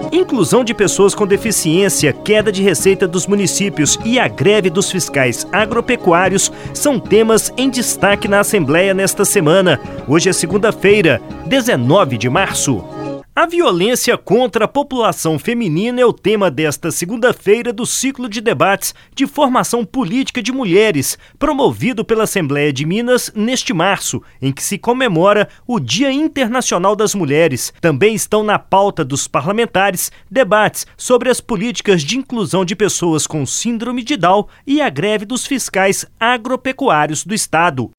Inclusão de pessoas com deficiência, queda de receita dos municípios e a greve dos fiscais agropecuários são temas em destaque na Assembleia nesta semana. Hoje é segunda-feira, 19 de março. A violência contra a população feminina é o tema desta segunda-feira do ciclo de debates de formação política de mulheres, promovido pela Assembleia de Minas neste março, em que se comemora o Dia Internacional das Mulheres. Também estão na pauta dos parlamentares debates sobre as políticas de inclusão de pessoas com síndrome de Down e a greve dos fiscais agropecuários do Estado.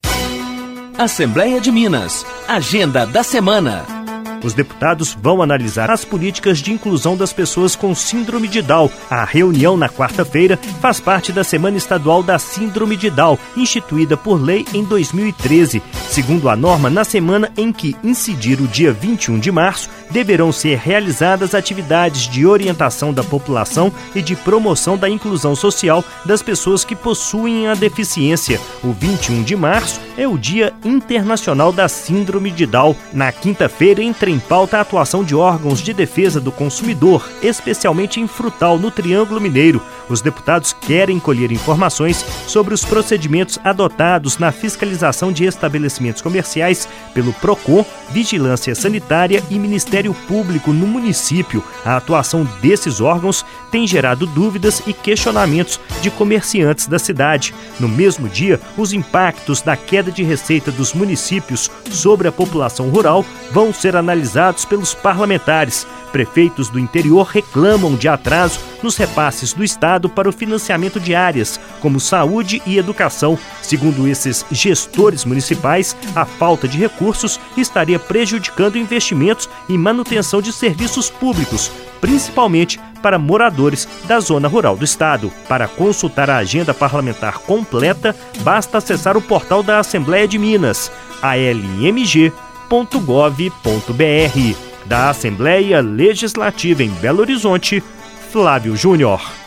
Assembleia de Minas. Agenda da semana. Os deputados vão analisar as políticas de inclusão das pessoas com síndrome de Down. A reunião na quarta-feira faz parte da Semana Estadual da Síndrome de Down, instituída por lei em 2013. Segundo a norma, na semana em que incidir o dia 21 de março, deverão ser realizadas atividades de orientação da população e de promoção da inclusão social das pessoas que possuem a deficiência. O 21 de março é o Dia Internacional da Síndrome de Down. Na quinta-feira, entra em pauta a atuação de órgãos de defesa do consumidor, especialmente em Frutal, no Triângulo Mineiro. Os deputados querem colher informações sobre os procedimentos adotados na fiscalização de estabelecimentos comerciais pelo PROCON, Vigilância Sanitária e Ministério Público no município. A atuação desses órgãos tem gerado dúvidas e questionamentos de comerciantes da cidade. No mesmo dia, os impactos da queda de receita dos municípios sobre a população rural vão ser analisados pelos parlamentares. Prefeitos do interior reclamam de atraso nos repasses do Estado para o financiamento de áreas como saúde e educação. Segundo esses gestores municipais, a falta de recursos estaria prejudicando investimentos em manutenção de serviços públicos, principalmente para moradores da zona rural do Estado. Para consultar a agenda parlamentar completa, basta acessar o portal da Assembleia de Minas, almg.gov.br. Da Assembleia Legislativa em Belo Horizonte, Flávio Júnior.